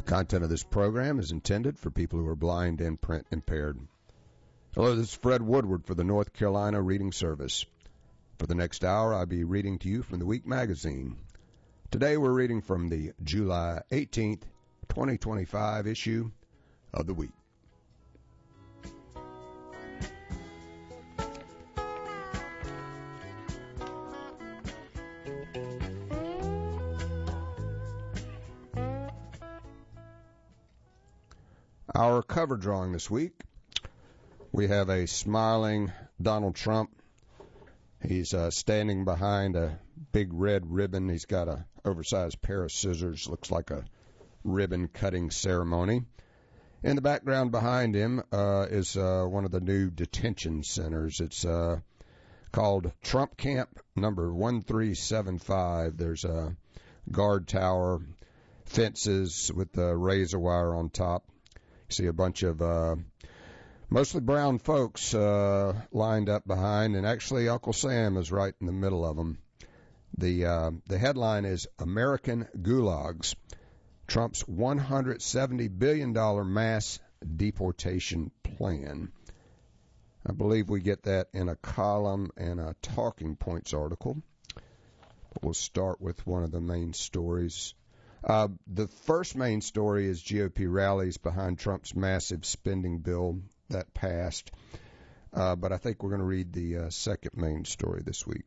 Content of this program is intended for people who are blind and print impaired. Hello, this is Fred Woodward for the North Carolina Reading Service. For the next hour, I'll be reading to you from the Week magazine. Today we're reading from the July 18th, 2025 issue of the Week. Our cover drawing this week, we have a smiling Donald Trump. He's standing behind a big red ribbon. He's got an oversized pair of scissors. Looks like a ribbon-cutting ceremony. In the background behind him is one of the new detention centers. It's called Trump Camp number 1375. There's a guard tower, fences with the razor wire on top. You see a bunch of mostly brown folks lined up behind, and actually Uncle Sam is right in the middle of them. The headline is American Gulags, Trump's $170 billion mass deportation plan. I believe we get that in a column and a Talking Points article. But we'll start with one of the main stories. The first main story is GOP rallies behind Trump's massive spending bill that passed. But I think we're going to read the second main story this week.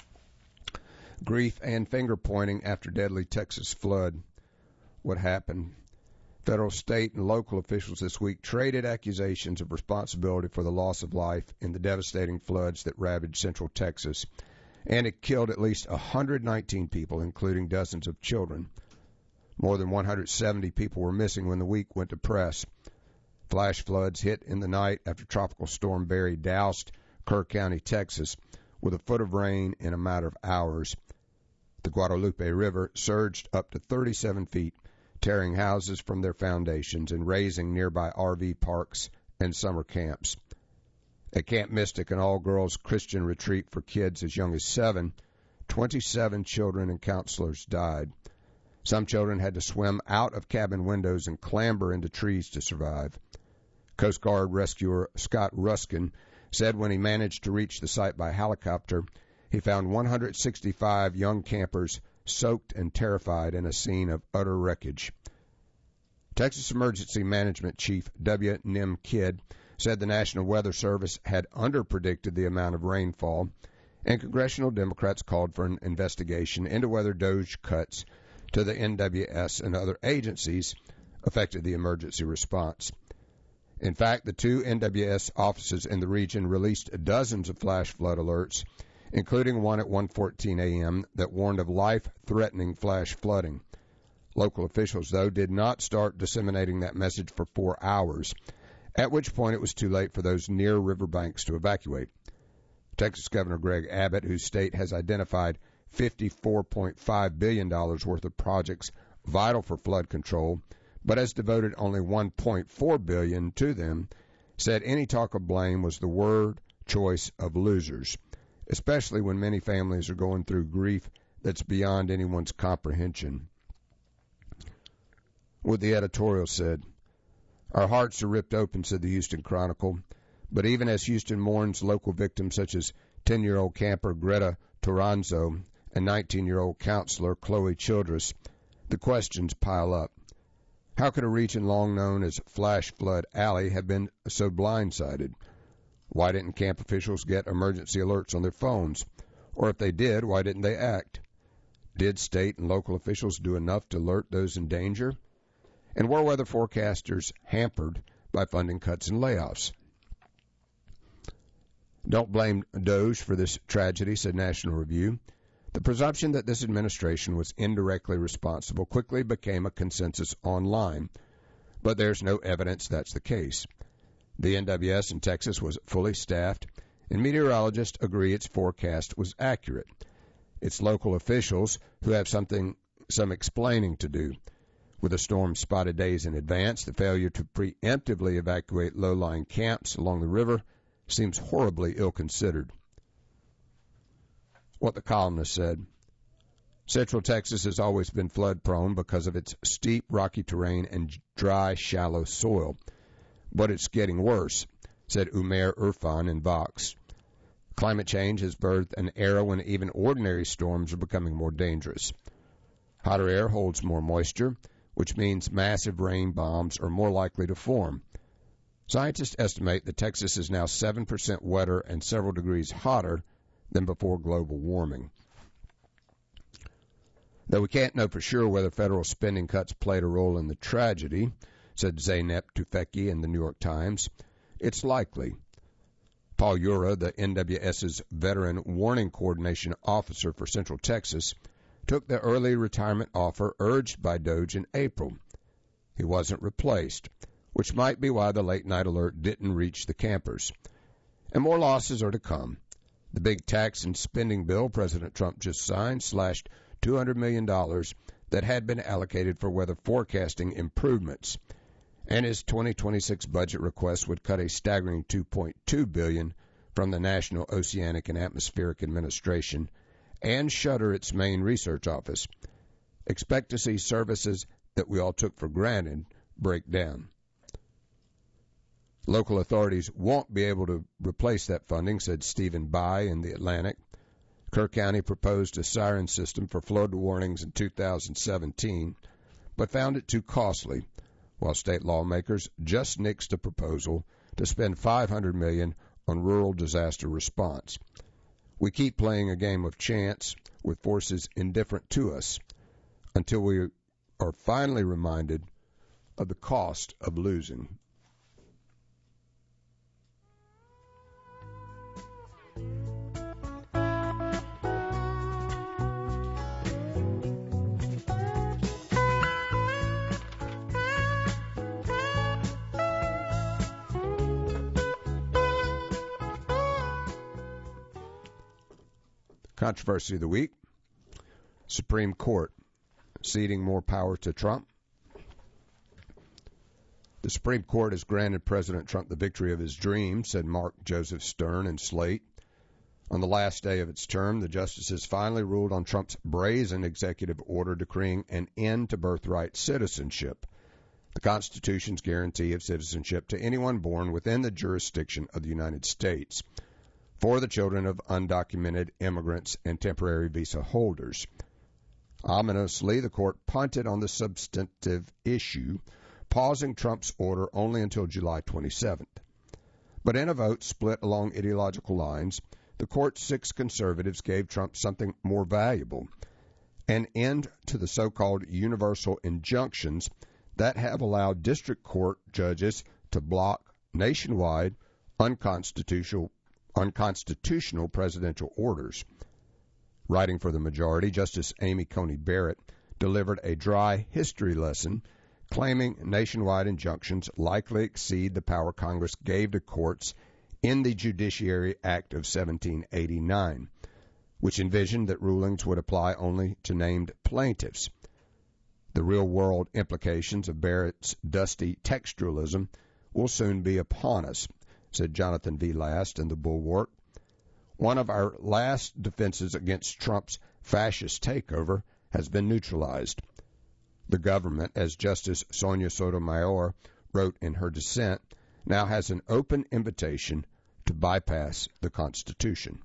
Grief and finger-pointing after deadly Texas flood. What happened? Federal, state, and local officials this week traded accusations of responsibility for the loss of life in the devastating floods that ravaged central Texas. And it killed at least 119 people, including dozens of children. More than 170 people were missing when the week went to press. Flash floods hit in the night after Tropical Storm Barry doused Kerr County, Texas, with a foot of rain in a matter of hours. The Guadalupe River surged up to 37 feet, tearing houses from their foundations and razing nearby RV parks and summer camps. At Camp Mystic, an all-girls Christian retreat for kids as young as 7, 27 children and counselors died. Some children had to swim out of cabin windows and clamber into trees to survive. Coast Guard rescuer Scott Ruskin said when he managed to reach the site by helicopter, he found 165 young campers soaked and terrified in a scene of utter wreckage. Texas Emergency Management Chief W. Nim Kidd said the National Weather Service had underpredicted the amount of rainfall, and congressional Democrats called for an investigation into whether DOJ cuts to the NWS and other agencies affected the emergency response. In fact, the two NWS offices in the region released dozens of flash flood alerts, including one at 1:14 a.m. that warned of life-threatening flash flooding. Local officials, though, did not start disseminating that message for 4 hours, at which point it was too late for those near riverbanks to evacuate. Texas Governor Greg Abbott, whose state has identified $54.5 billion worth of projects vital for flood control, but has devoted only $1.4 billion to them, said any talk of blame was the word choice of losers, especially when many families are going through grief that's beyond anyone's comprehension. What the editorial said, "Our hearts are ripped open," said the Houston Chronicle, but even as Houston mourns local victims such as 10-year-old camper Greta Toranzo and 19-year-old counselor Chloe Childress, the questions pile up. How could a region long known as Flash Flood Alley have been so blindsided? Why didn't camp officials get emergency alerts on their phones? Or if they did, why didn't they act? Did state and local officials do enough to alert those in danger? And were weather forecasters hampered by funding cuts and layoffs? Don't blame DOJ for this tragedy, said National Review. The presumption that this administration was indirectly responsible quickly became a consensus online, but there's no evidence that's the case. The NWS in Texas was fully staffed, and meteorologists agree its forecast was accurate. It's local officials who have some explaining to do. With a storm spotted days in advance, the failure to preemptively evacuate low-lying camps along the river seems horribly ill-considered. What the columnist said, Central Texas has always been flood-prone because of its steep, rocky terrain and dry, shallow soil. But it's getting worse, said Umair Irfan in Vox. Climate change has birthed an era when even ordinary storms are becoming more dangerous. Hotter air holds more moisture, which means massive rain bombs are more likely to form. Scientists estimate that Texas is now 7% wetter and several degrees hotter than before global warming. Though we can't know for sure whether federal spending cuts played a role in the tragedy, said Zeynep Tufekci in the New York Times, it's likely. Paul Ura, the NWS's Veteran Warning Coordination Officer for Central Texas, took the early retirement offer urged by DOJ in April. He wasn't replaced, which might be why the late-night alert didn't reach the campers. And more losses are to come. The big tax and spending bill President Trump just signed slashed $200 million that had been allocated for weather forecasting improvements. And his 2026 budget request would cut a staggering $2.2 billion from the National Oceanic and Atmospheric Administration and shutter its main research office. Expect to see services that we all took for granted break down. Local authorities won't be able to replace that funding, said Stephen By in The Atlantic. Kerr County proposed a siren system for flood warnings in 2017, but found it too costly, while state lawmakers just nixed a proposal to spend $500 million on rural disaster response. We keep playing a game of chance with forces indifferent to us until we are finally reminded of the cost of losing. Controversy of the week. Supreme Court ceding more power to Trump. The Supreme Court has granted President Trump the victory of his dreams, said Mark Joseph Stern in Slate. On the last day of its term, the justices finally ruled on Trump's brazen executive order decreeing an end to birthright citizenship, the Constitution's guarantee of citizenship to anyone born within the jurisdiction of the United States, for the children of undocumented immigrants and temporary visa holders. Ominously, the court punted on the substantive issue, pausing Trump's order only until July 27th. But in a vote split along ideological lines, the court's 6 conservatives gave Trump something more valuable, an end to the so-called universal injunctions that have allowed district court judges to block nationwide unconstitutional presidential orders. Writing for the majority, Justice Amy Coney Barrett delivered a dry history lesson claiming nationwide injunctions likely exceed the power Congress gave to courts in the Judiciary Act of 1789, which envisioned that rulings would apply only to named plaintiffs. The real-world implications of Barrett's dusty textualism will soon be upon us, said Jonathan V. Last in The Bulwark. One of our last defenses against Trump's fascist takeover has been neutralized. The government, as Justice Sonia Sotomayor wrote in her dissent, now has an open invitation to bypass the Constitution.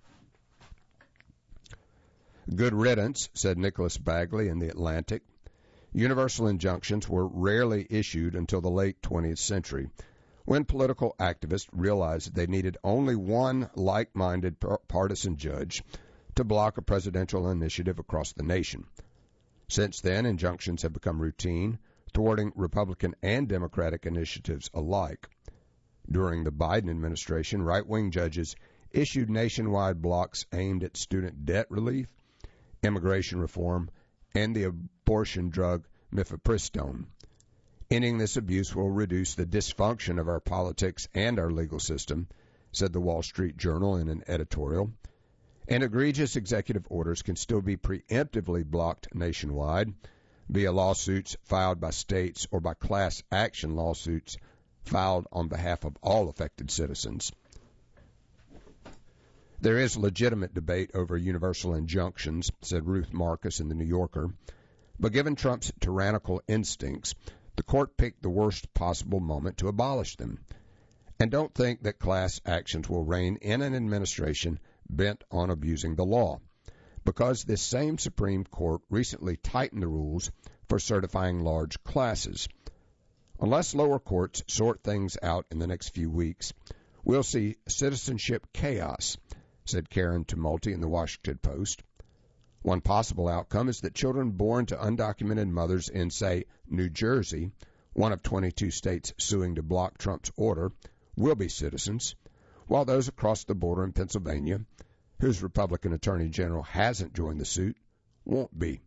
Good riddance, said Nicholas Bagley in The Atlantic. Universal injunctions were rarely issued until the late 20th century, when political activists realized they needed only one like-minded partisan judge to block a presidential initiative across the nation. Since then, injunctions have become routine, thwarting Republican and Democratic initiatives alike. During the Biden administration, right-wing judges issued nationwide blocks aimed at student debt relief, immigration reform, and the abortion drug mifepristone. Ending this abuse will reduce the dysfunction of our politics and our legal system, said the Wall Street Journal in an editorial. And egregious executive orders can still be preemptively blocked nationwide via lawsuits filed by states or by class action lawsuits filed on behalf of all affected citizens. There is legitimate debate over universal injunctions, said Ruth Marcus in The New Yorker. But given Trump's tyrannical instincts, the court picked the worst possible moment to abolish them. And don't think that class actions will reign in an administration bent on abusing the law, because this same Supreme Court recently tightened the rules for certifying large classes. Unless lower courts sort things out in the next few weeks, we'll see citizenship chaos, said Karen Tumulty in the Washington Post. One possible outcome is that children born to undocumented mothers in, say, New Jersey, one of 22 states suing to block Trump's order, will be citizens, while those across the border in Pennsylvania, whose Republican Attorney General hasn't joined the suit, won't be.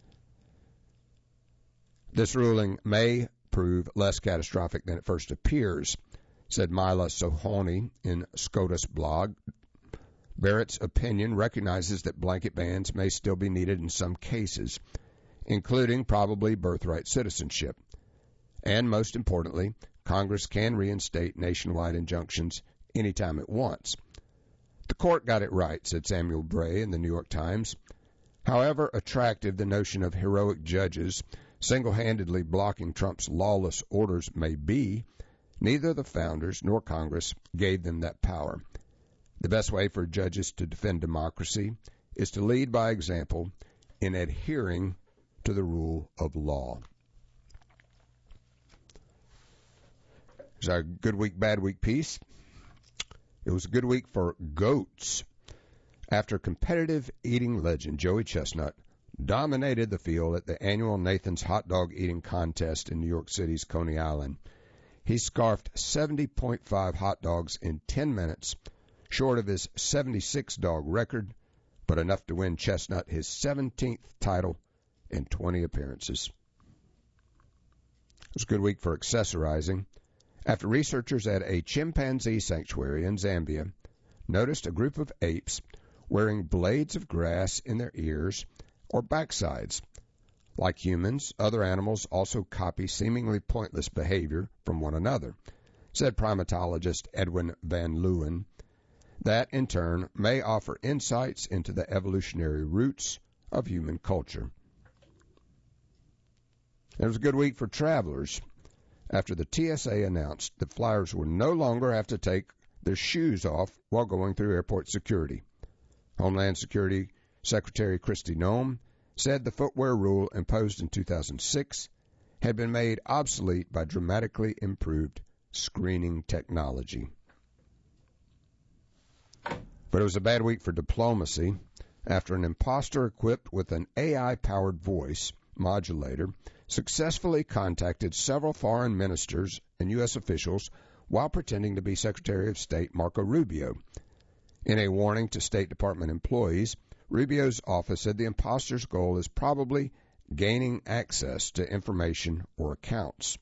This ruling may prove less catastrophic than it first appears, said Mila Sohoni in SCOTUS blog. Barrett's opinion recognizes that blanket bans may still be needed in some cases, including probably birthright citizenship. And most importantly, Congress can reinstate nationwide injunctions anytime it wants. The court got it right, said Samuel Bray in the New York Times. However attractive the notion of heroic judges single-handedly blocking Trump's lawless orders may be, neither the founders nor Congress gave them that power. The best way for judges to defend democracy is to lead by example in adhering to the rule of law. Here's our good week, bad week piece. It was a good week for goats after competitive eating legend Joey Chestnut dominated the field at the annual Nathan's Hot Dog Eating Contest in New York City's Coney Island. He scarfed 70.5 hot dogs in 10 minutes, short of his 76-dog record, but enough to win Chestnut his 17th title in 20 appearances. It was a good week for accessorizing after researchers at a chimpanzee sanctuary in Zambia noticed a group of apes wearing blades of grass in their ears or backsides. Like humans, other animals also copy seemingly pointless behavior from one another, said primatologist Edwin Van Leeuwen. That, in turn, may offer insights into the evolutionary roots of human culture. It was a good week for travelers after the TSA announced that flyers would no longer have to take their shoes off while going through airport security. Homeland Security Secretary Kristi Noem said the footwear rule imposed in 2006 had been made obsolete by dramatically improved screening technology. But it was a bad week for diplomacy after an imposter equipped with an AI-powered voice modulator successfully contacted several foreign ministers and U.S. officials while pretending to be Secretary of State Marco Rubio. In a warning to State Department employees, Rubio's office said the imposter's goal is probably gaining access to information or accounts.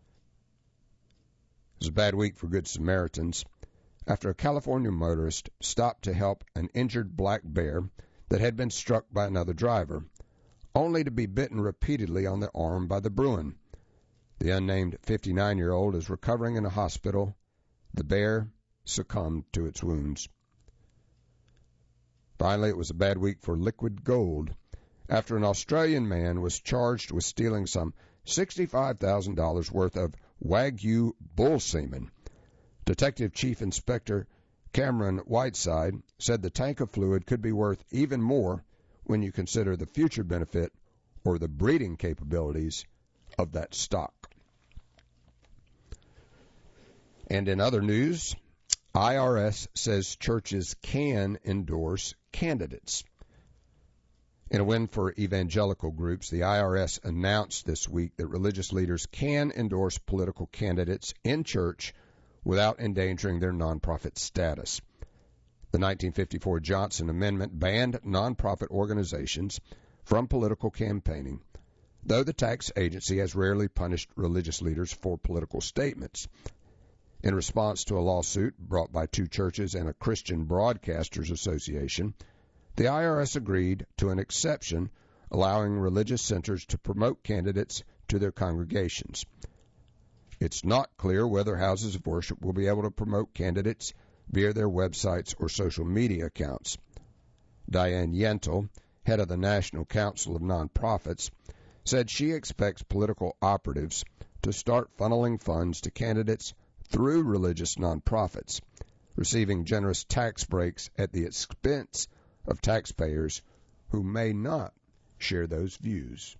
It was a bad week for Good Samaritans after a California motorist stopped to help an injured black bear that had been struck by another driver, only to be bitten repeatedly on the arm by the Bruin. The unnamed 59-year-old is recovering in a hospital. The bear succumbed to its wounds. Finally, it was a bad week for liquid gold after an Australian man was charged with stealing some $65,000 worth of Wagyu bull semen. Detective Chief Inspector Cameron Whiteside said the tank of fluid could be worth even more when you consider the future benefit or the breeding capabilities of that stock. And in other news, IRS says churches can endorse candidates. In a win for evangelical groups, the IRS announced this week that religious leaders can endorse political candidates in church without endangering their nonprofit status. The 1954 Johnson Amendment banned nonprofit organizations from political campaigning, though the tax agency has rarely punished religious leaders for political statements. In response to a lawsuit brought by two churches and a Christian Broadcasters Association, the IRS agreed to an exception allowing religious centers to promote candidates to their congregations. It's not clear whether houses of worship will be able to promote candidates via their websites or social media accounts. Diane Yentl, head of the National Council of Nonprofits, said she expects political operatives to start funneling funds to candidates through religious nonprofits, receiving generous tax breaks at the expense of taxpayers who may not share those views.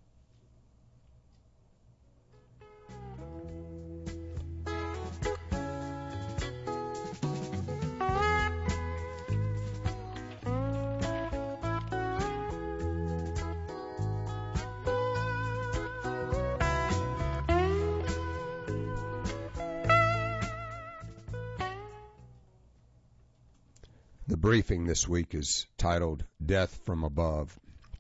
The briefing this week is titled Death from Above.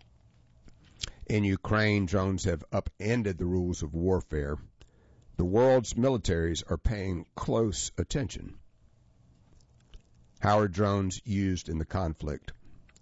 In Ukraine, drones have upended the rules of warfare. The world's militaries are paying close attention. How are drones used in the conflict?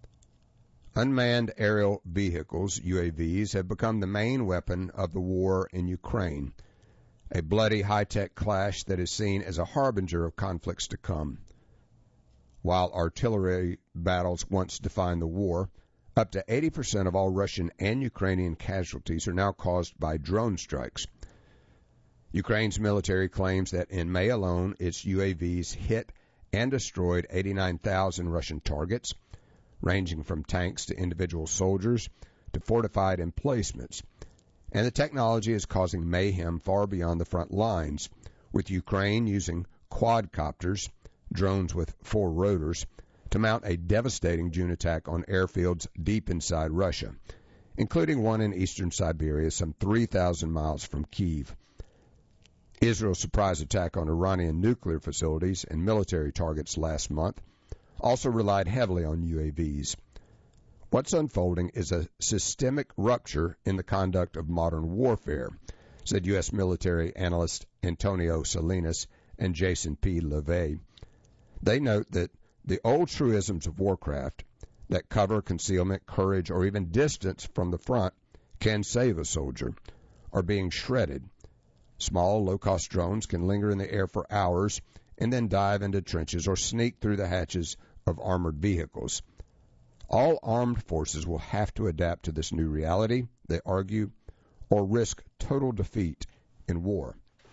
Unmanned aerial vehicles, UAVs, have become the main weapon of the war in Ukraine, a bloody high-tech clash that is seen as a harbinger of conflicts to come. While artillery battles once defined the war, up to 80% of all Russian and Ukrainian casualties are now caused by drone strikes. Ukraine's military claims that in May alone, its UAVs hit and destroyed 89,000 Russian targets, ranging from tanks to individual soldiers to fortified emplacements. And the technology is causing mayhem far beyond the front lines, with Ukraine using quadcopters, drones with 4 rotors, to mount a devastating June attack on airfields deep inside Russia, including one in eastern Siberia, some 3,000 miles from Kyiv. Israel's surprise attack on Iranian nuclear facilities and military targets last month also relied heavily on UAVs. What's unfolding is a systemic rupture in the conduct of modern warfare, said U.S. military analysts Antonio Salinas and Jason P. LeVay. They note that the old truisms of warcraft, that cover, concealment, courage, or even distance from the front can save a soldier, are being shredded. Small, low-cost drones can linger in the air for hours and then dive into trenches or sneak through the hatches of armored vehicles. All armed forces will have to adapt to this new reality, they argue, or risk total defeat in war.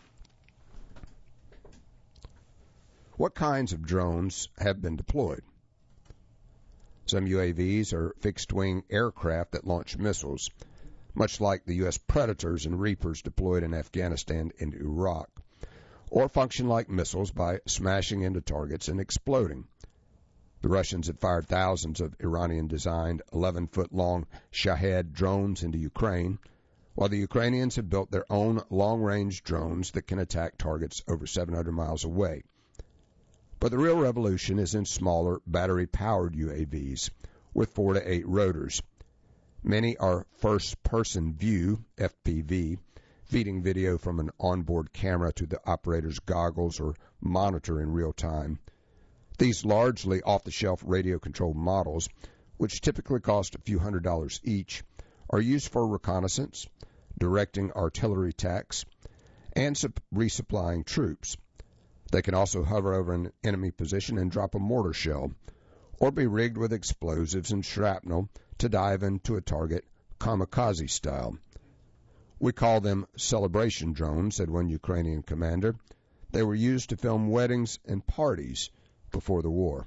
What kinds of drones have been deployed? Some UAVs are fixed-wing aircraft that launch missiles, much like the U.S. Predators and Reapers deployed in Afghanistan and Iraq, or function like missiles by smashing into targets and exploding. The Russians had fired thousands of Iranian-designed 11-foot-long Shahed drones into Ukraine, while the Ukrainians have built their own long-range drones that can attack targets over 700 miles away. But the real revolution is in smaller, battery-powered UAVs with 4 to 8 rotors. Many are first-person view, FPV, feeding video from an onboard camera to the operator's goggles or monitor in real time. These largely off-the-shelf radio-controlled models, which typically cost a few $100s each, are used for reconnaissance, directing artillery attacks, and resupplying troops. They can also hover over an enemy position and drop a mortar shell, or be rigged with explosives and shrapnel to dive into a target kamikaze style. We call them celebration drones, said one Ukrainian commander. They were used to film weddings and parties before the war.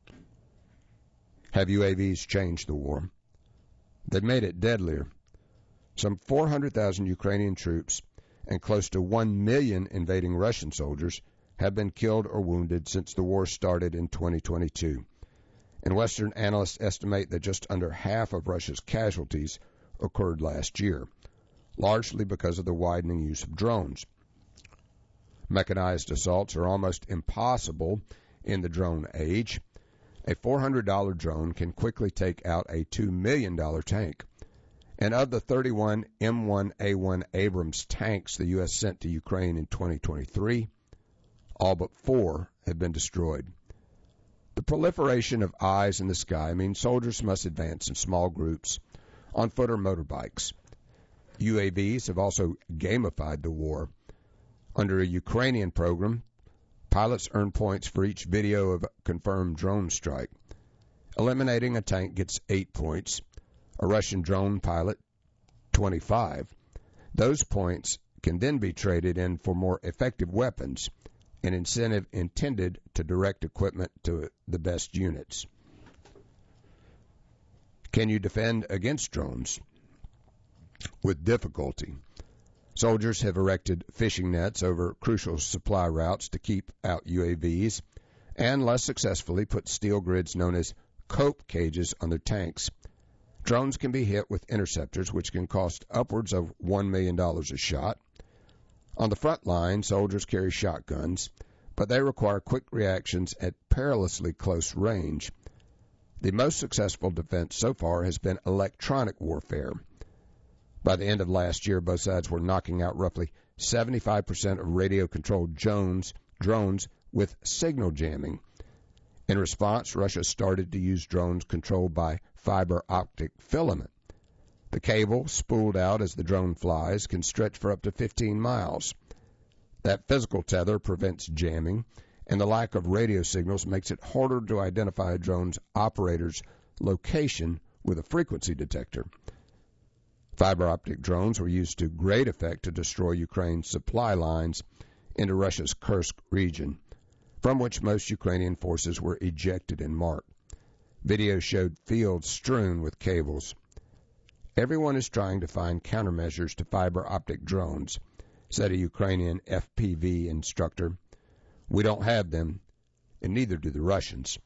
Have UAVs changed the war? They've made it deadlier. Some 400,000 Ukrainian troops and close to 1 million invading Russian soldiers have been killed or wounded since the war started in 2022. And Western analysts estimate that just under half of Russia's casualties occurred last year, largely because of the widening use of drones. Mechanized assaults are almost impossible in the drone age. A $400 drone can quickly take out a $2 million tank. And of the 31 M1A1 Abrams tanks the U.S. sent to Ukraine in 2023, all but 4 have been destroyed. The proliferation of eyes in the sky means soldiers must advance in small groups, on foot or motorbikes. UAVs have also gamified the war. Under a Ukrainian program, Pilots earn points for each video of a confirmed drone strike. Eliminating a tank gets 8 points. A Russian drone pilot, 25. Those points can then be traded in for more effective weapons, an incentive intended to direct equipment to the best units. Can you defend against drones? With difficulty. Soldiers have erected fishing nets over crucial supply routes to keep out UAVs, and less successfully put steel grids known as cope cages on their tanks. Drones can be hit with interceptors, which can cost upwards of $1 million a shot. On the front line, soldiers carry shotguns, but they require quick reactions at perilously close range. The most successful defense so far has been electronic warfare. By the end of last year, both sides were knocking out roughly 75% of radio-controlled drones with signal jamming. In response, Russia started to use drones controlled by fiber optic filament. The cable, spooled out as the drone flies, can stretch for up to 15 miles. That physical tether prevents jamming, and the lack of radio signals makes it harder to identify a drone's operator's location with a frequency detector. Fiber optic drones were used to great effect to destroy Ukraine's supply lines into Russia's Kursk region, from which most Ukrainian forces were ejected in March. Video showed fields strewn with cables. Everyone is trying to find countermeasures to fiber optic drones, said a Ukrainian FPV instructor. We don't have them, and neither do the Russians.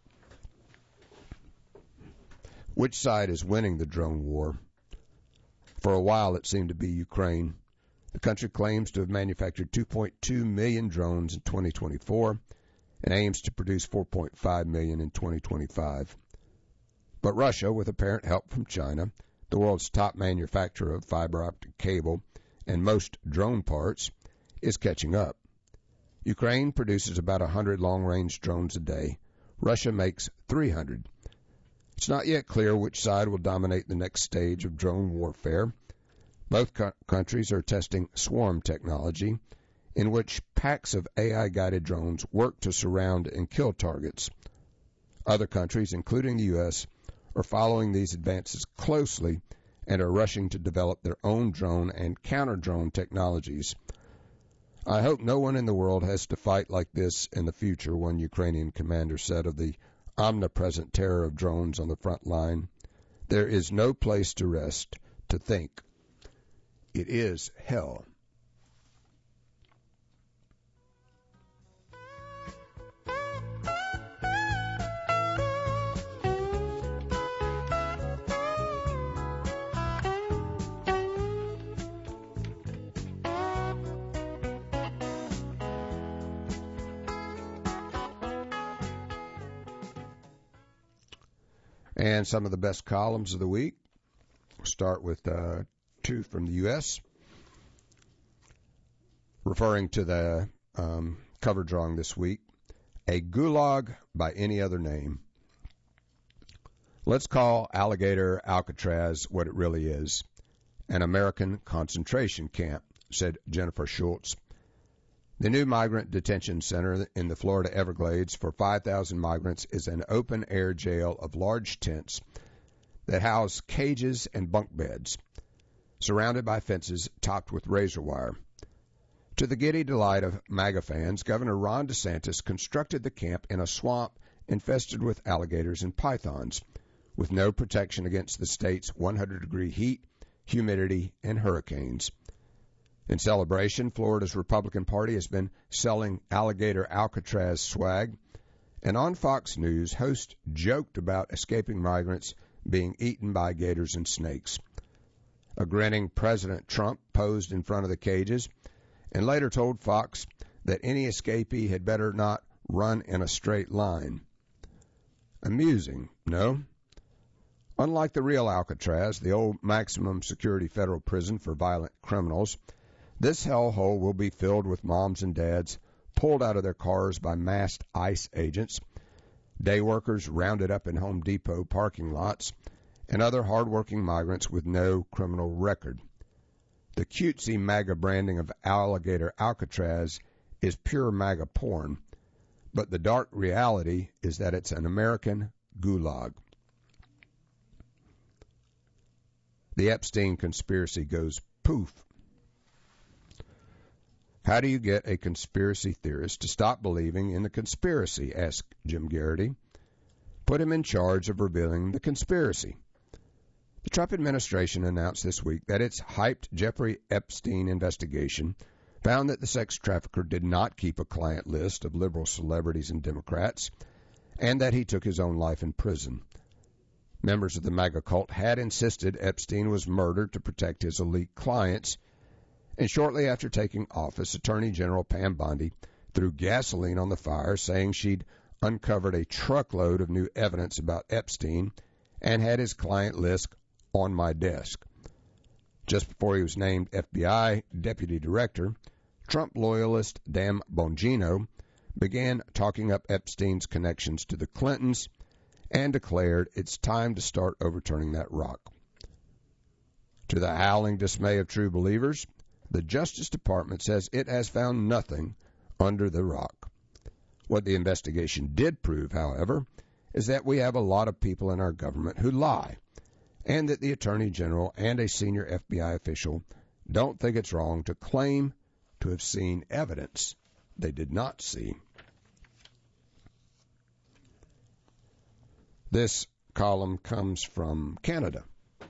Which side is winning the drone war? For a while, it seemed to be Ukraine. The country claims to have manufactured 2.2 million drones in 2024 and aims to produce 4.5 million in 2025. But Russia, with apparent help from China, the world's top manufacturer of fiber optic cable and most drone parts, is catching up. Ukraine produces about 100 long-range drones a day. Russia makes 300. It's not yet clear which side will dominate the next stage of drone warfare. Both countries are testing swarm technology, in which packs of AI-guided drones work to surround and kill targets. Other countries, including the U.S., are following these advances closely and are rushing to develop their own drone and counter-drone technologies. I hope no one in the world has to fight like this in the future, one Ukrainian commander said of the omnipresent terror of drones on the front line. There is no place to rest, to think. It is hell. And some of the best columns of the week. We'll start with two from the U.S. Referring to the cover drawing this week, a gulag by any other name. Let's call Alligator Alcatraz what it really is, an American concentration camp, said Jennifer Schultz. The new migrant detention center in the Florida Everglades for 5,000 migrants is an open-air jail of large tents that house cages and bunk beds, surrounded by fences topped with razor wire. To the giddy delight of MAGA fans, Governor Ron DeSantis constructed the camp in a swamp infested with alligators and pythons, with no protection against the state's 100-degree heat, humidity, and hurricanes. In celebration, Florida's Republican Party has been selling Alligator Alcatraz swag, and on Fox News, hosts joked about escaping migrants being eaten by gators and snakes. A grinning President Trump posed in front of the cages and later told Fox that any escapee had better not run in a straight line. Amusing, no? Unlike the real Alcatraz, the old maximum security federal prison for violent criminals, this hellhole will be filled with moms and dads pulled out of their cars by masked ICE agents, day workers rounded up in Home Depot parking lots, and other hardworking migrants with no criminal record. The cutesy MAGA branding of Alligator Alcatraz is pure MAGA porn, but the dark reality is that it's an American gulag. The Epstein conspiracy goes poof. How do you get a conspiracy theorist to stop believing in the conspiracy? Asked Jim Garrity. Put him in charge of revealing the conspiracy. The Trump administration announced this week that its hyped Jeffrey Epstein investigation found that the sex trafficker did not keep a client list of liberal celebrities and Democrats, and that he took his own life in prison. Members of the MAGA cult had insisted Epstein was murdered to protect his elite clients, and shortly after taking office, Attorney General Pam Bondi threw gasoline on the fire, saying she'd uncovered a truckload of new evidence about Epstein and had his client list on my desk. Just before he was named FBI Deputy Director, Trump loyalist Dan Bongino began talking up Epstein's connections to the Clintons and declared it's time to start overturning that rock. To the howling dismay of true believers, the Justice Department says it has found nothing under the rock. What the investigation did prove, however, is that we have a lot of people in our government who lie, and that the Attorney General and a senior FBI official don't think it's wrong to claim to have seen evidence they did not see. This column comes from Canada.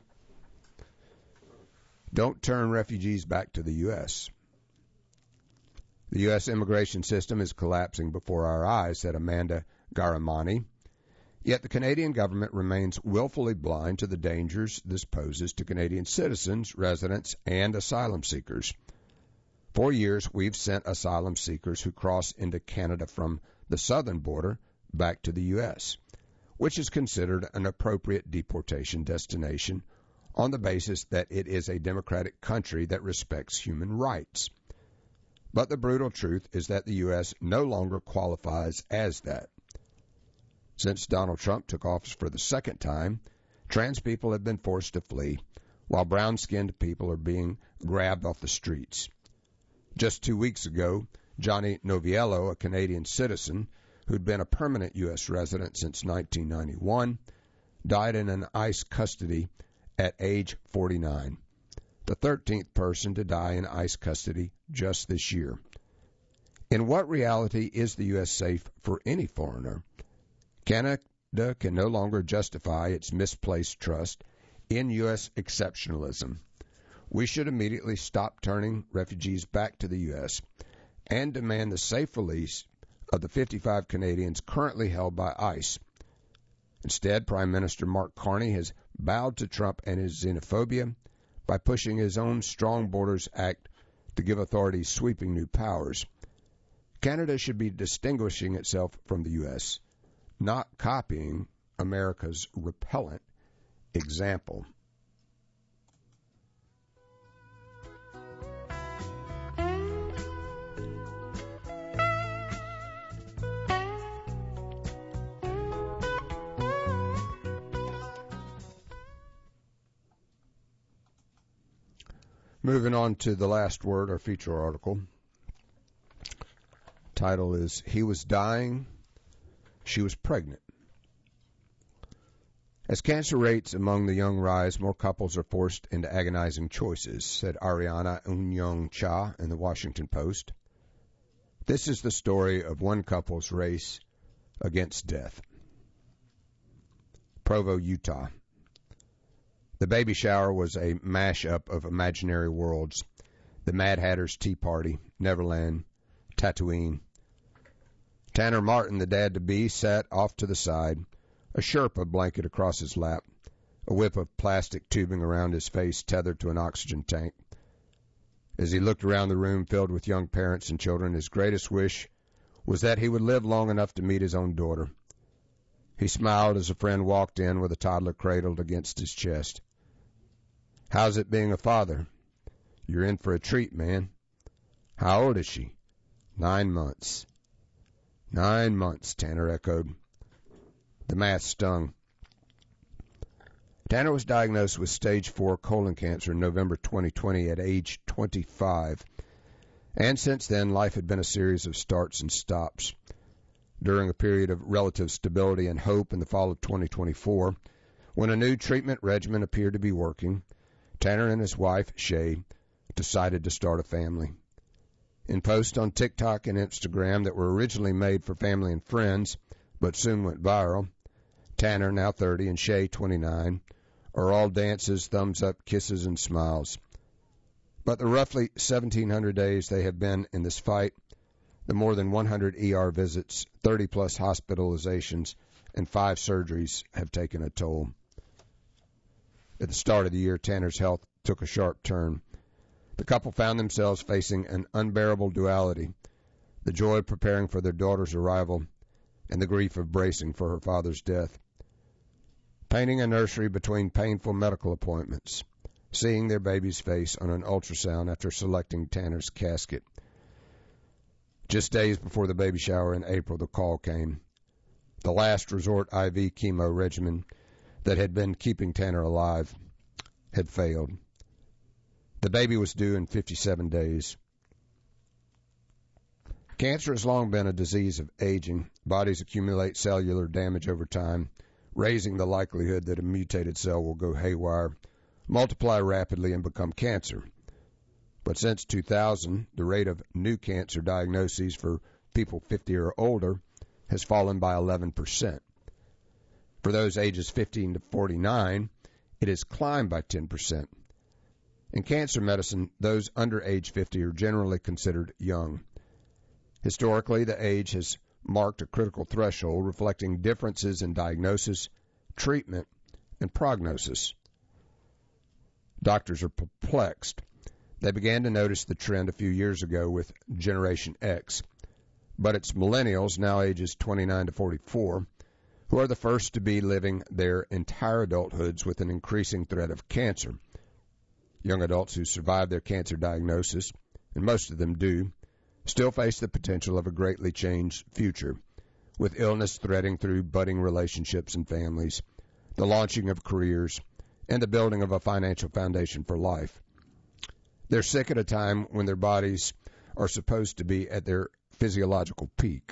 Don't turn refugees back to the U.S. The U.S. immigration system is collapsing before our eyes, said Amanda Garamani. Yet the Canadian government remains willfully blind to the dangers this poses to Canadian citizens, residents, and asylum seekers. For years, we've sent asylum seekers who cross into Canada from the southern border back to the U.S., which is considered an appropriate deportation destination on the basis that it is a democratic country that respects human rights. But the brutal truth is that the U.S. no longer qualifies as that. Since Donald Trump took office for the second time, trans people have been forced to flee, while brown-skinned people are being grabbed off the streets. Just 2 weeks ago, Johnny Noviello, a Canadian citizen who'd been a permanent U.S. resident since 1991, died in an ICE custody at age 49, the 13th person to die in ICE custody just this year. In what reality is the U.S. safe for any foreigner? Canada can no longer justify its misplaced trust in U.S. exceptionalism. We should immediately stop turning refugees back to the U.S. and demand the safe release of the 55 Canadians currently held by ICE. Instead, Prime Minister Mark Carney has bowed to Trump and his xenophobia by pushing his own Strong Borders Act to give authorities sweeping new powers. Canada should be distinguishing itself from the U.S., not copying America's repellent example. Moving on to the last word, our feature article. Title is, He Was Dying, She Was Pregnant. As cancer rates among the young rise, more couples are forced into agonizing choices, said Ariana Unyong Cha in the Washington Post. This is the story of one couple's race against death. Provo, Utah. The baby shower was a mash-up of imaginary worlds. The Mad Hatter's Tea Party, Neverland, Tatooine. Tanner Martin, the dad-to-be, sat off to the side, a Sherpa blanket across his lap, a whip of plastic tubing around his face tethered to an oxygen tank. As he looked around the room filled with young parents and children, his greatest wish was that he would live long enough to meet his own daughter. He smiled as a friend walked in with a toddler cradled against his chest. How's it being a father? You're in for a treat, man. How old is she? 9 months. 9 months, Tanner echoed. The math stung. Tanner was diagnosed with stage 4 colon cancer in November 2020 at age 25. And since then, life had been a series of starts and stops. during a period of relative stability and hope in the fall of 2024, when a new treatment regimen appeared to be working, Tanner and his wife, Shay, decided to start a family. In posts on TikTok and Instagram that were originally made for family and friends, but soon went viral, Tanner, now 30, and Shay, 29, are all dances, thumbs up, kisses, and smiles. But the roughly 1,700 days they have been in this fight, the more than 100 ER visits, 30-plus hospitalizations, and 5 surgeries have taken a toll. At the start of the year, Tanner's health took a sharp turn. The couple found themselves facing an unbearable duality, the joy of preparing for their daughter's arrival and the grief of bracing for her father's death. Painting a nursery between painful medical appointments, seeing their baby's face on an ultrasound after selecting Tanner's casket. Just days before the baby shower in April, the call came. The last resort IV chemo regimen that had been keeping Tanner alive had failed. The baby was due in 57 days. Cancer has long been a disease of aging. Bodies accumulate cellular damage over time, raising the likelihood that a mutated cell will go haywire, multiply rapidly, and become cancer. But since 2000, the rate of new cancer diagnoses for people 50 or older has fallen by 11%. For those ages 15 to 49, it has climbed by 10%. In cancer medicine, those under age 50 are generally considered young. Historically, the age has marked a critical threshold reflecting differences in diagnosis, treatment, and prognosis. Doctors are perplexed. They began to notice the trend a few years ago with Generation X, but it's millennials, now ages 29 to 44, who are the first to be living their entire adulthoods with an increasing threat of cancer. Young adults who survive their cancer diagnosis, and most of them do, still face the potential of a greatly changed future, with illness threading through budding relationships and families, the launching of careers, and the building of a financial foundation for life. They're sick at a time when their bodies are supposed to be at their physiological peak.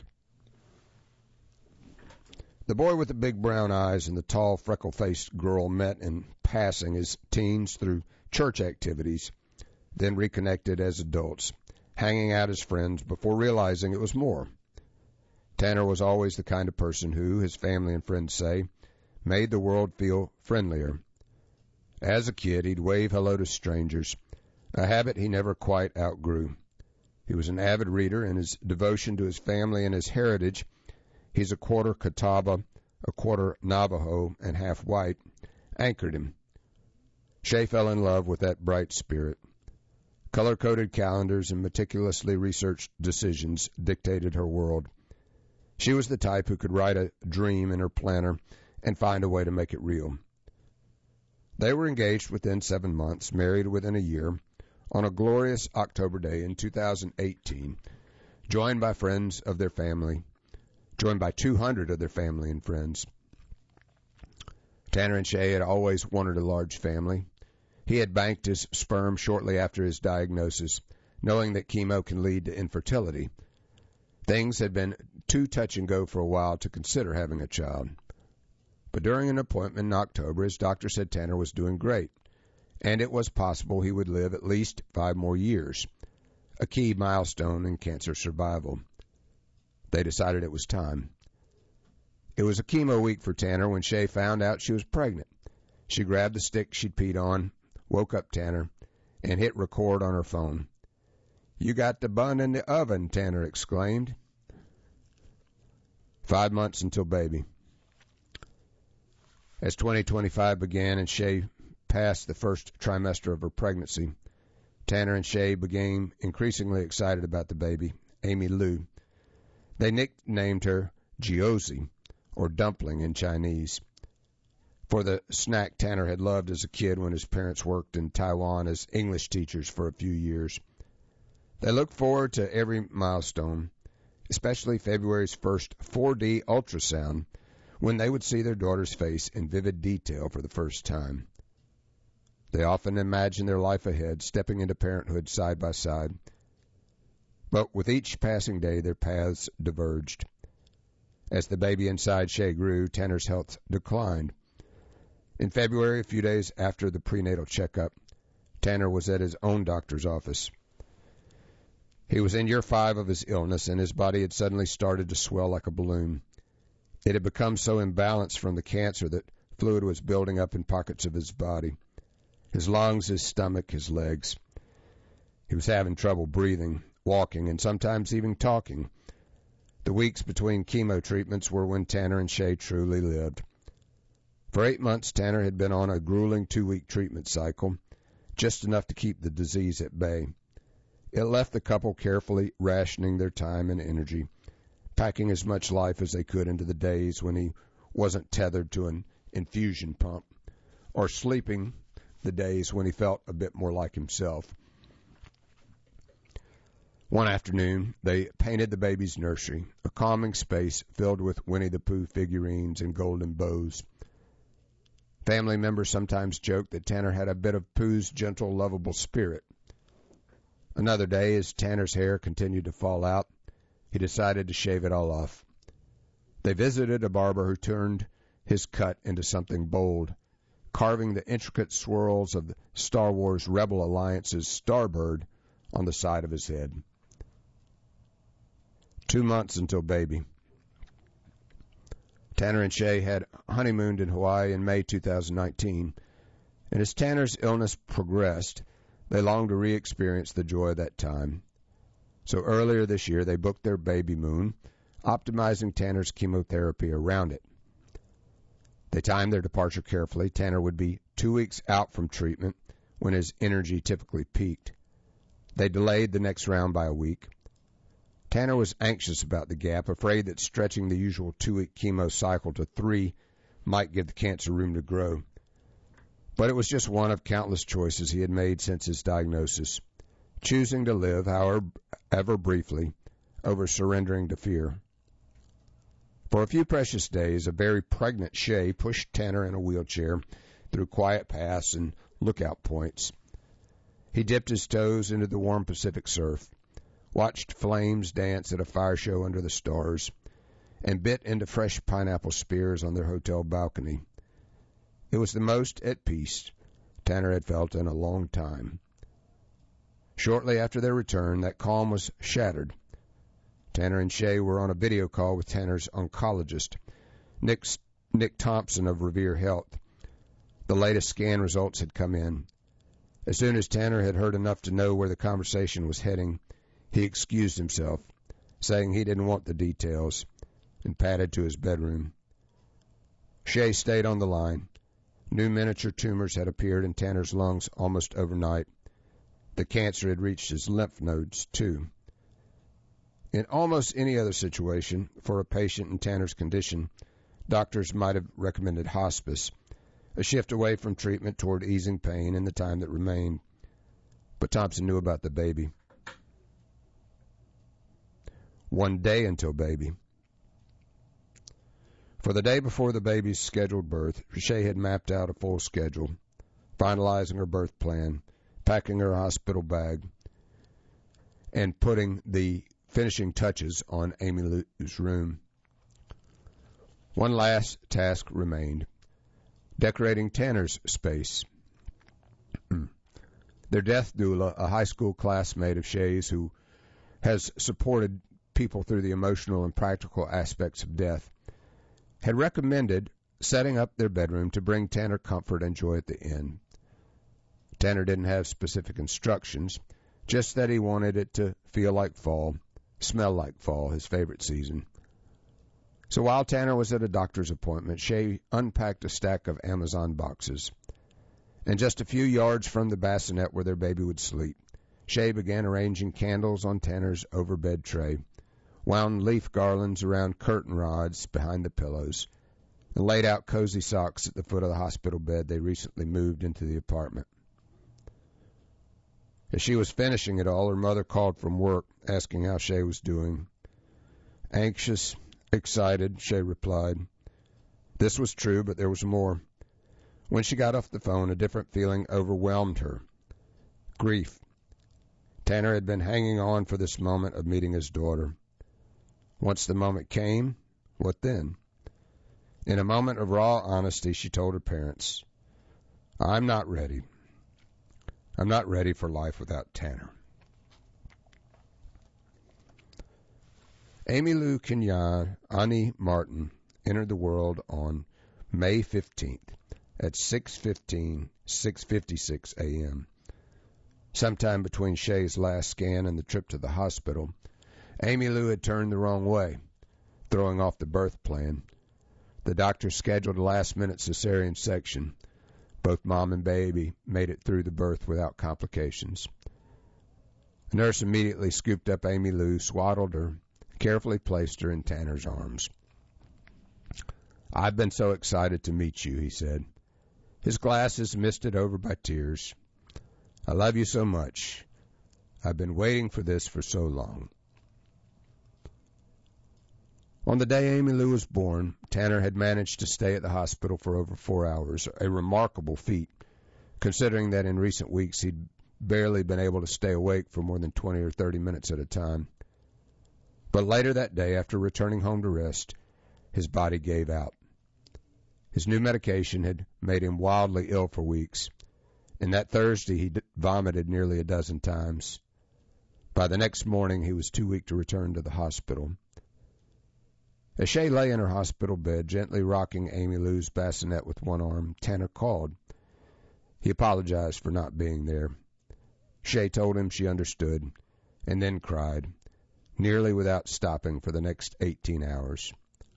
The boy with the big brown eyes and the tall, freckle-faced girl met in passing as teens through church activities, then reconnected as adults, hanging out as friends before realizing it was more. Tanner was always the kind of person who, his family and friends say, made the world feel friendlier. As a kid, he'd wave hello to strangers, a habit he never quite outgrew. He was an avid reader, and his devotion to his family and his heritage, he's a quarter Catawba, a quarter Navajo, and half white, anchored him. Shay fell in love with that bright spirit. Color-coded calendars and meticulously researched decisions dictated her world. She was the type who could write a dream in her planner and find a way to make it real. They were engaged within 7 months, married within a year, on a glorious October day in 2018, joined by friends of their family, joined by 200 of their family and friends. Tanner and Shay had always wanted a large family. He had banked his sperm shortly after his diagnosis, knowing that chemo can lead to infertility. Things had been too touch and go for a while to consider having a child. But during an appointment in October, his doctor said Tanner was doing great, and it was possible he would live at least 5 more years, a key milestone in cancer survival. They decided it was time. It was a chemo week for Tanner when Shay found out she was pregnant. She grabbed the stick she'd peed on, woke up Tanner, and hit record on her phone. "You got the bun in the oven," Tanner exclaimed. 5 months until baby. As 2025 began and Shay passed the first trimester of her pregnancy, Tanner and Shay became increasingly excited about the baby, Amy Lou. They nicknamed her Jiaozi, or dumpling in Chinese, for the snack Tanner had loved as a kid when his parents worked in Taiwan as English teachers for a few years. They looked forward to every milestone, especially February's first 4D ultrasound, when they would see their daughter's face in vivid detail for the first time. They often imagined their life ahead, stepping into parenthood side by side. But with each passing day, their paths diverged. As the baby inside Shay grew, Tanner's health declined. In February, a few days after the prenatal checkup, Tanner was at his own doctor's office. He was in year 5 of his illness, and his body had suddenly started to swell like a balloon. It had become so imbalanced from the cancer that fluid was building up in pockets of his body. His lungs, his stomach, his legs. He was having trouble breathing, walking, and sometimes even talking. The weeks between chemo treatments were when Tanner and Shay truly lived. For 8 months, Tanner had been on a grueling 2-week treatment cycle, just enough to keep the disease at bay. It left the couple carefully rationing their time and energy, packing as much life as they could into the days when he wasn't tethered to an infusion pump, or sleeping the days when he felt a bit more like himself. One afternoon, they painted the baby's nursery, a calming space filled with Winnie the Pooh figurines and golden bows. Family members sometimes joked that Tanner had a bit of Pooh's gentle, lovable spirit. Another day, as Tanner's hair continued to fall out, he decided to shave it all off. They visited a barber who turned his cut into something bold, carving the intricate swirls of the Star Wars Rebel Alliance's Starbird on the side of his head. 2 months until baby. Tanner and Shay had honeymooned in Hawaii in May 2019, and as Tanner's illness progressed, they longed to re-experience the joy of that time. So earlier this year, they booked their baby moon, optimizing Tanner's chemotherapy around it. They timed their departure carefully. Tanner would be 2 weeks out from treatment when his energy typically peaked. They delayed the next round by a week. Tanner was anxious about the gap, afraid that stretching the usual 2-week chemo cycle to 3 might give the cancer room to grow. But it was just one of countless choices he had made since his diagnosis, choosing to live, however briefly, over surrendering to fear. For a few precious days, a very pregnant Shay pushed Tanner in a wheelchair through quiet paths and lookout points. He dipped his toes into the warm Pacific surf, watched flames dance at a fire show under the stars, and bit into fresh pineapple spears on their hotel balcony. It was the most at peace Tanner had felt in a long time. Shortly after their return, that calm was shattered. Tanner and Shay were on a video call with Tanner's oncologist, Nick Thompson of Revere Health. The latest scan results had come in. As soon as Tanner had heard enough to know where the conversation was heading, he excused himself, saying he didn't want the details, and padded to his bedroom. Shay stayed on the line. New miniature tumors had appeared in Tanner's lungs almost overnight. The cancer had reached his lymph nodes, too. In almost any other situation, for a patient in Tanner's condition, doctors might have recommended hospice, a shift away from treatment toward easing pain in the time that remained. But Thompson knew about the baby. 1 day until baby. For the day before the baby's scheduled birth, Shay had mapped out a full schedule, finalizing her birth plan, packing her hospital bag, and putting the finishing touches on Amy Lou's room. One last task remained, decorating Tanner's space. Their death doula, a high school classmate of Shay's who has supported people through the emotional and practical aspects of death, had recommended setting up their bedroom to bring Tanner comfort and joy at the end. Tanner didn't have specific instructions, just that he wanted it to feel like fall, smell like fall, his favorite season. So while Tanner was at a doctor's appointment, Shay unpacked a stack of Amazon boxes. And just a few yards from the bassinet where their baby would sleep, Shay began arranging candles on Tanner's overbed tray, wound leaf garlands around curtain rods behind the pillows, and laid out cozy socks at the foot of the hospital bed they recently moved into the apartment. As she was finishing it all, her mother called from work, asking how Shay was doing. Anxious, excited, Shay replied. This was true, but there was more. When she got off the phone, a different feeling overwhelmed her. Grief. Tanner had been hanging on for this moment of meeting his daughter. Once the moment came, What then? In a moment of raw honesty, she told her parents, I'm not ready. I'm not ready for life without Tanner. Amy Lou Kenyon Ani Martin entered the world on May 15th at 6:56 a.m. Sometime between Shay's last scan and the trip to the hospital, Amy Lou had turned the wrong way, throwing off the birth plan. The doctor scheduled a last-minute cesarean section. Both mom and baby made it through the birth without complications. The nurse immediately scooped up Amy Lou, swaddled her, carefully placed her in Tanner's arms. I've been so excited to meet you, he said. His glasses misted over by tears. I love you so much. I've been waiting for this for so long. On the day Amy Lou was born, Tanner had managed to stay at the hospital for over 4 hours, a remarkable feat, considering that in recent weeks he'd barely been able to stay awake for more than 20 or 30 minutes at a time. But later that day, after returning home to rest, his body gave out. His new medication had made him wildly ill for weeks, and that Thursday he vomited nearly a dozen times. By the next morning, he was too weak to return to the hospital. As Shay lay in her hospital bed, gently rocking Amy Lou's bassinet with one arm, Tanner called. He apologized for not being there. Shay told him she understood, and then cried, nearly without stopping for the next 18 hours.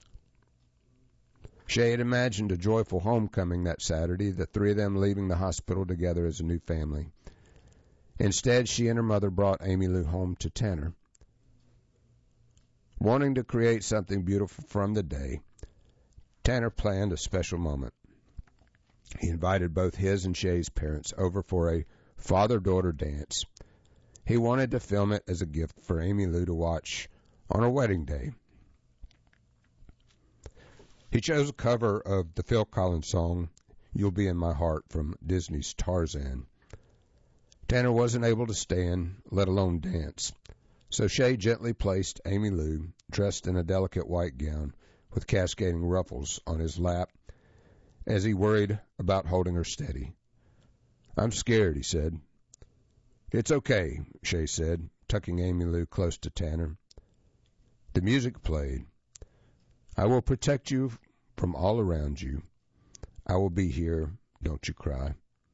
Shay had imagined a joyful homecoming that Saturday, the three of them leaving the hospital together as a new family. Instead, she and her mother brought Amy Lou home to Tanner. Wanting to create something beautiful from the day, Tanner planned a special moment. He invited both his and Shay's parents over for a father-daughter dance. He wanted to film it as a gift for Amy Lou to watch on her wedding day. He chose a cover of the Phil Collins song, You'll Be in My Heart, from Disney's Tarzan. Tanner wasn't able to stand, let alone dance, so Shay gently placed Amy Lou, dressed in a delicate white gown with cascading ruffles, on his lap as he worried about holding her steady. I'm scared, he said. It's okay, Shay said, tucking Amy Lou close to Tanner. The music played. I will protect you from all around you. I will be here. Don't you cry.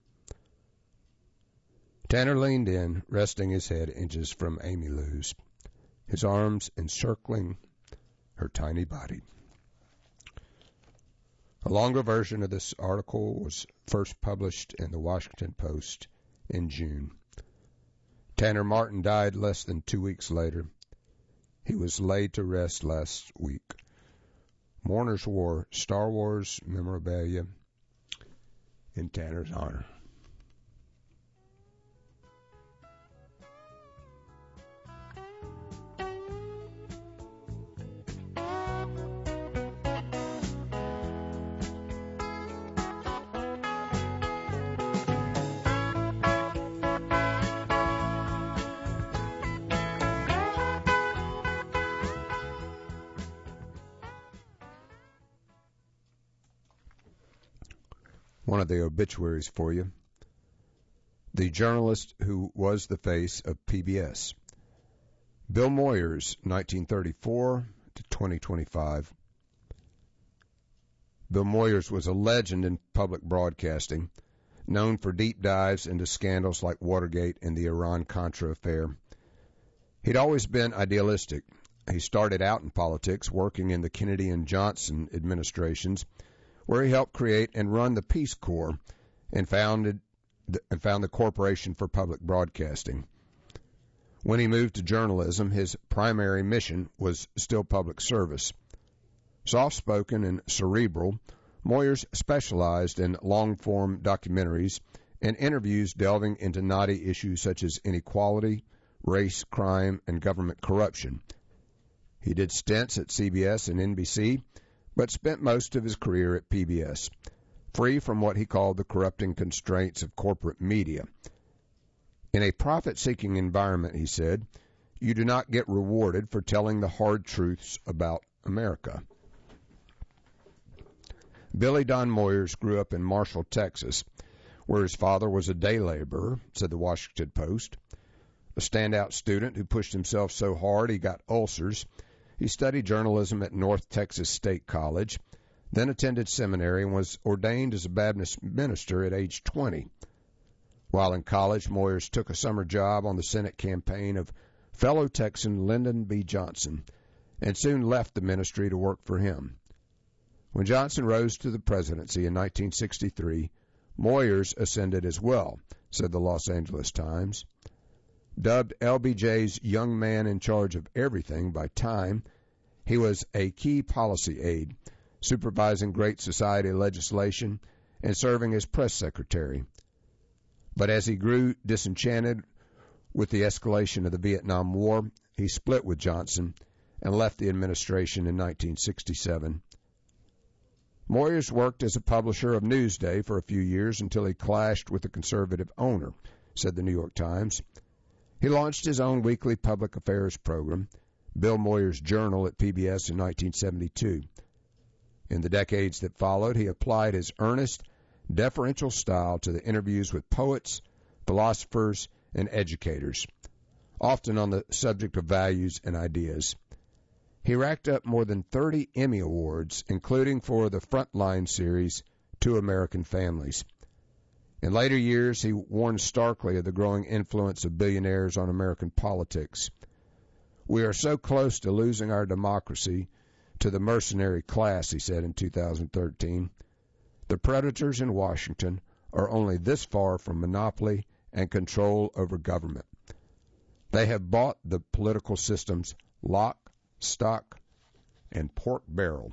Tanner leaned in, resting his head inches from Amy Lou's, his arms encircling her tiny body. A longer version of this article was first published in the Washington Post in June. Tanner Martin died less than 2 weeks later. He was laid to rest last week. Mourners wore Star Wars memorabilia in Tanner's honor. One of the obituaries for you. The journalist who was the face of PBS. Bill Moyers, 1934 to 2025. Bill Moyers was a legend in public broadcasting, known for deep dives into scandals like Watergate and the Iran-Contra affair. He'd always been idealistic. He started out in politics, working in the Kennedy and Johnson administrations, where he helped create and run the Peace Corps and found the Corporation for Public Broadcasting. When he moved to journalism, his primary mission was still public service. Soft-spoken and cerebral, Moyers specialized in long-form documentaries and interviews delving into knotty issues such as inequality, race, crime, and government corruption. He did stints at CBS and NBC, but spent most of his career at PBS, free from what he called the corrupting constraints of corporate media. In a profit-seeking environment, he said, you do not get rewarded for telling the hard truths about America. Billy Don Moyers grew up in Marshall, Texas, where his father was a day laborer, said the Washington Post. A standout student who pushed himself so hard he got ulcers, he studied journalism at North Texas State College, then attended seminary and was ordained as a Baptist minister at age 20. While in college, Moyers took a summer job on the Senate campaign of fellow Texan Lyndon B. Johnson and soon left the ministry to work for him. When Johnson rose to the presidency in 1963, Moyers ascended as well, said the Los Angeles Times. Dubbed LBJ's young man in charge of everything by Time, he was a key policy aide, supervising Great Society legislation and serving as press secretary. But as he grew disenchanted with the escalation of the Vietnam War, he split with Johnson and left the administration in 1967. Moyers worked as a publisher of Newsday for a few years until he clashed with the conservative owner, said the New York Times. He launched his own weekly public affairs program, Bill Moyers' Journal, at PBS in 1972. In the decades that followed, he applied his earnest, deferential style to the interviews with poets, philosophers, and educators, often on the subject of values and ideas. He racked up more than 30 Emmy Awards, including for the Frontline series, To American Families. In later years, he warned starkly of the growing influence of billionaires on American politics. We are so close to losing our democracy to the mercenary class, he said in 2013. The predators in Washington are only this far from monopoly and control over government. They have bought the political system's lock, stock, and pork barrel.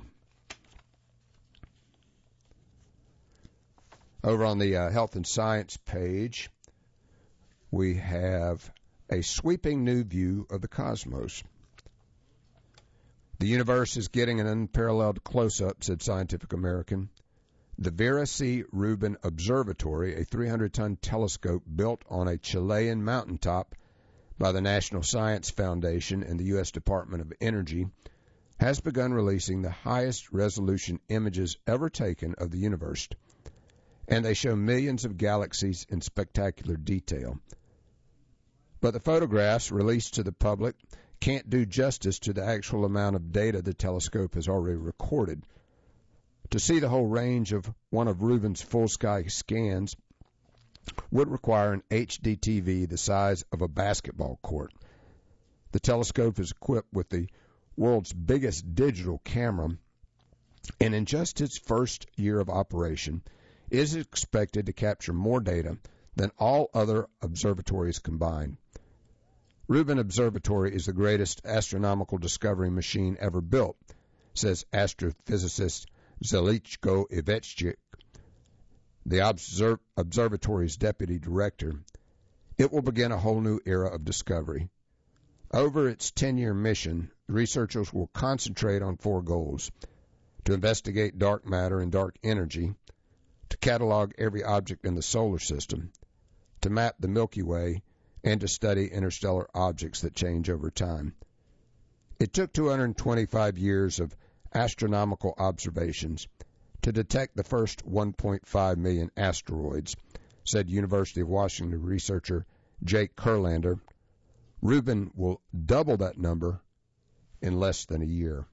Over on the Health and Science page, we have a sweeping new view of the cosmos. The universe is getting an unparalleled close-up, said Scientific American. The Vera C. Rubin Observatory, a 300-ton telescope built on a Chilean mountaintop by the National Science Foundation and the U.S. Department of Energy, has begun releasing the highest resolution images ever taken of the universe, and they show millions of galaxies in spectacular detail. But the photographs released to the public can't do justice to the actual amount of data the telescope has already recorded. To see the whole range of one of Rubin's full-sky scans would require an HD TV the size of a basketball court. The telescope is equipped with the world's biggest digital camera, and in just its first year of operation, is expected to capture more data than all other observatories combined. Rubin Observatory is the greatest astronomical discovery machine ever built, says astrophysicist Zelichko Ivechik, the observatory's deputy director. It will begin a whole new era of discovery. Over its 10-year mission, researchers will concentrate on 4 goals: to investigate dark matter and dark energy, to catalog every object in the solar system, to map the Milky Way, and to study interstellar objects that change over time. It took 225 years of astronomical observations to detect the first 1.5 million asteroids, said University of Washington researcher Jake Kurlander. Rubin will double that number in less than a year.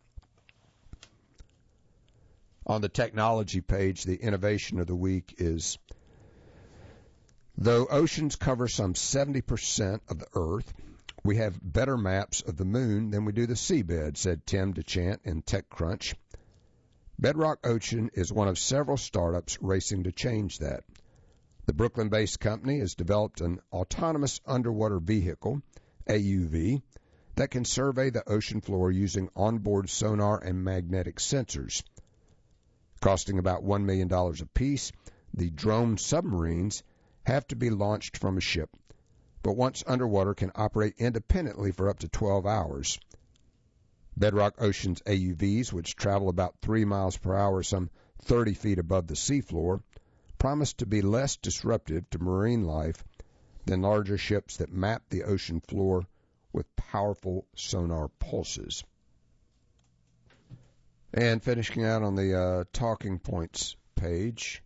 On the technology page, the innovation of the week is, though oceans cover some 70% of the Earth, we have better maps of the moon than we do the seabed, said Tim DeChant in TechCrunch. Bedrock Ocean is one of several startups racing to change that. The Brooklyn-based company has developed an autonomous underwater vehicle, AUV, that can survey the ocean floor using onboard sonar and magnetic sensors. Costing about $1 million apiece, the drone submarines have to be launched from a ship, but once underwater can operate independently for up to 12 hours. Bedrock Ocean's AUVs, which travel about 3 miles per hour, some 30 feet above the seafloor, promise to be less disruptive to marine life than larger ships that map the ocean floor with powerful sonar pulses. And finishing out on the talking points page,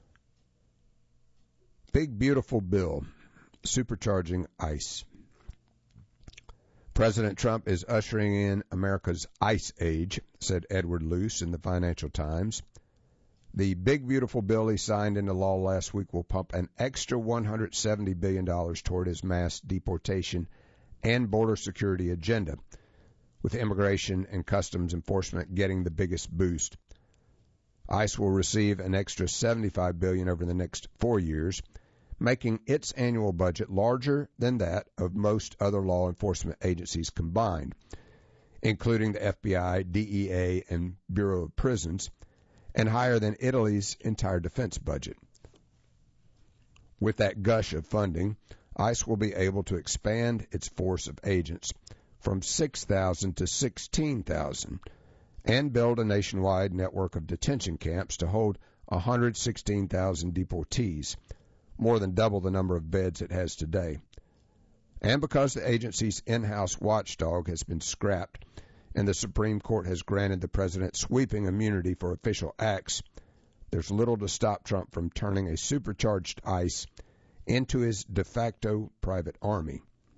big beautiful bill, supercharging ICE. President Trump is ushering in America's ICE age, said Edward Luce in the Financial Times. The big beautiful bill he signed into law last week will pump an extra $170 billion toward his mass deportation and border security agenda, with Immigration and Customs Enforcement getting the biggest boost. ICE will receive an extra $75 billion over the next 4 years, making its annual budget larger than that of most other law enforcement agencies combined, including the FBI, DEA, and Bureau of Prisons, and higher than Italy's entire defense budget. With that gush of funding, ICE will be able to expand its force of agents from 6,000 to 16,000 and build a nationwide network of detention camps to hold 116,000 deportees, more than double the number of beds it has today. And because the agency's in-house watchdog has been scrapped and the Supreme Court has granted the president sweeping immunity for official acts, there's little to stop Trump from turning a supercharged ICE into his de facto private army.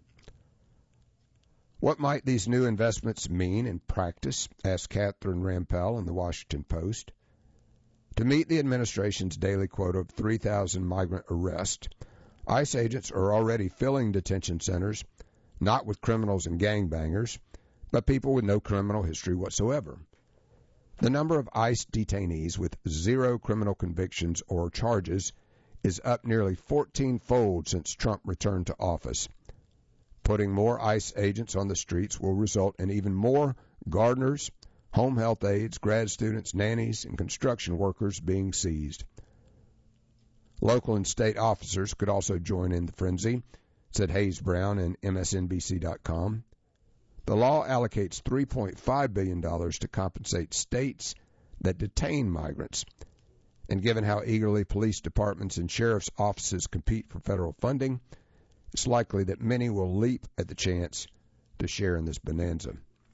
What might these new investments mean in practice? Asked Catherine Rampell in the Washington Post. To meet the administration's daily quota of 3,000 migrant arrests, ICE agents are already filling detention centers, not with criminals and gangbangers, but people with no criminal history whatsoever. The number of ICE detainees with zero criminal convictions or charges is up nearly 14-fold since Trump returned to office. Putting more ICE agents on the streets will result in even more gardeners, home health aides, grad students, nannies, and construction workers being seized. Local and state officers could also join in the frenzy, said Hayes Brown in MSNBC.com. The law allocates $3.5 billion to compensate states that detain migrants. And given how eagerly police departments and sheriff's offices compete for federal funding, it's likely that many will leap at the chance to share in this bonanza.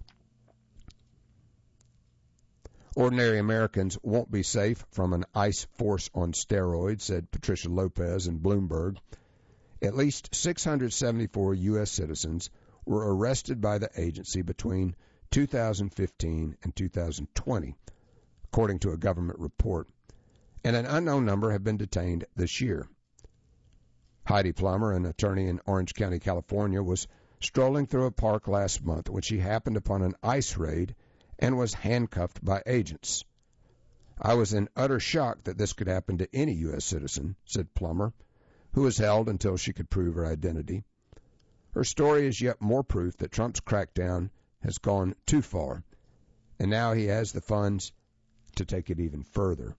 Ordinary Americans won't be safe from an ICE force on steroids, said Patricia Lopez in Bloomberg. At least 674 U.S. citizens were arrested by the agency between 2015 and 2020, according to a government report, and an unknown number have been detained this year. Heidi Plummer, an attorney in Orange County, California, was strolling through a park last month when she happened upon an ICE raid and was handcuffed by agents. I was in utter shock that this could happen to any U.S. citizen, said Plummer, who was held until she could prove her identity. Her story is yet more proof that Trump's crackdown has gone too far, and now he has the funds to take it even further.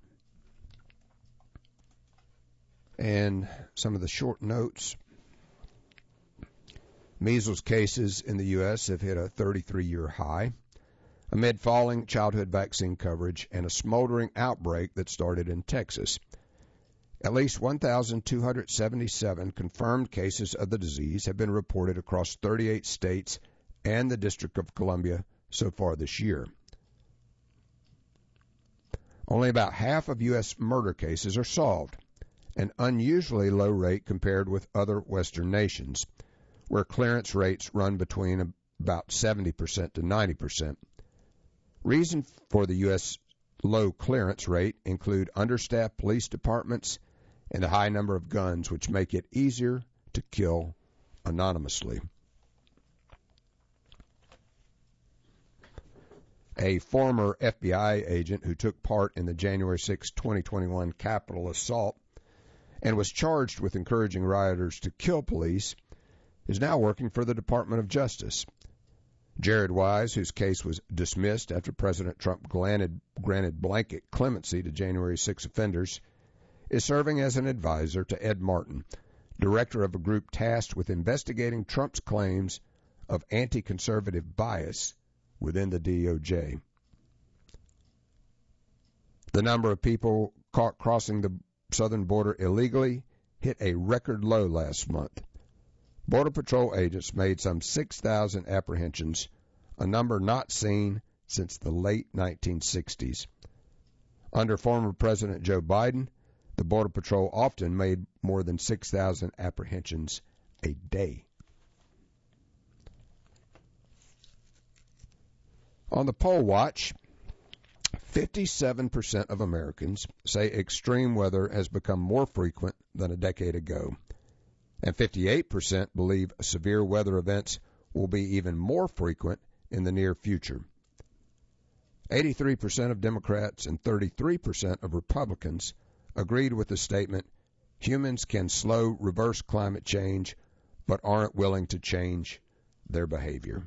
And some of the short notes. Measles cases in the U.S. have hit a 33-year high amid falling childhood vaccine coverage and a smoldering outbreak that started in Texas. At least 1,277 confirmed cases of the disease have been reported across 38 states and the District of Columbia so far this year. Only about half of U.S. murder cases are solved, an unusually low rate compared with other Western nations, where clearance rates run between about 70% to 90%. Reasons for the U.S. low clearance rate include understaffed police departments and a high number of guns, which make it easier to kill anonymously. A former FBI agent who took part in the January 6, 2021 Capitol assault and was charged with encouraging rioters to kill police is now working for the Department of Justice. Jared Wise, whose case was dismissed after President Trump granted blanket clemency to January 6 offenders, is serving as an advisor to Ed Martin, director of a group tasked with investigating Trump's claims of anti-conservative bias within the DOJ. The number of people caught crossing the southern border illegally hit a record low last month. Border Patrol agents made some 6,000 apprehensions, a number not seen since the late 1960s. Under former President Joe Biden, the Border Patrol often made more than 6,000 apprehensions a day. On the poll watch, 57% of Americans say extreme weather has become more frequent than a decade ago, and 58% believe severe weather events will be even more frequent in the near future. 83% of Democrats and 33% of Republicans agreed with the statement, humans can slow reverse climate change, but aren't willing to change their behavior.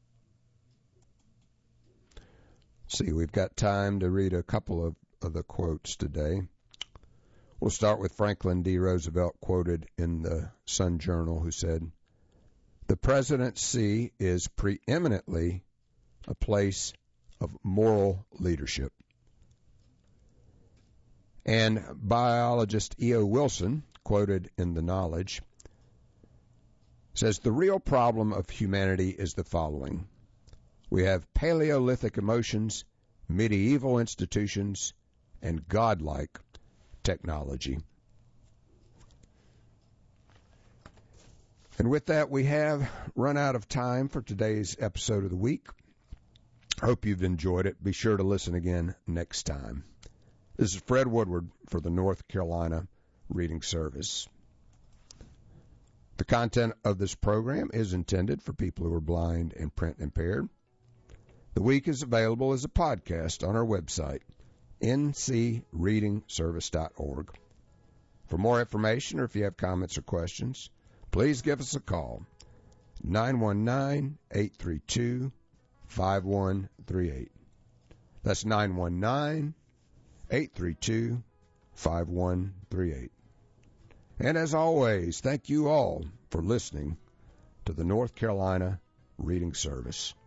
See, we've got time to read a couple of the quotes today. We'll start with Franklin D. Roosevelt, quoted in the Sun Journal, who said, "The presidency is preeminently a place of moral leadership." And biologist E.O. Wilson, quoted in The Knowledge, says, "The real problem of humanity is the following. We have Paleolithic emotions, medieval institutions, and godlike technology." And with that, we have run out of time for today's episode of the week. Hope you've enjoyed it. Be sure to listen again next time. This is Fred Woodward for the North Carolina Reading Service. The content of this program is intended for people who are blind and print impaired. The week is available as a podcast on our website, ncreadingservice.org. For more information or if you have comments or questions, please give us a call, 919-832-5138. That's 919-832-5138. And as always, thank you all for listening to the North Carolina Reading Service.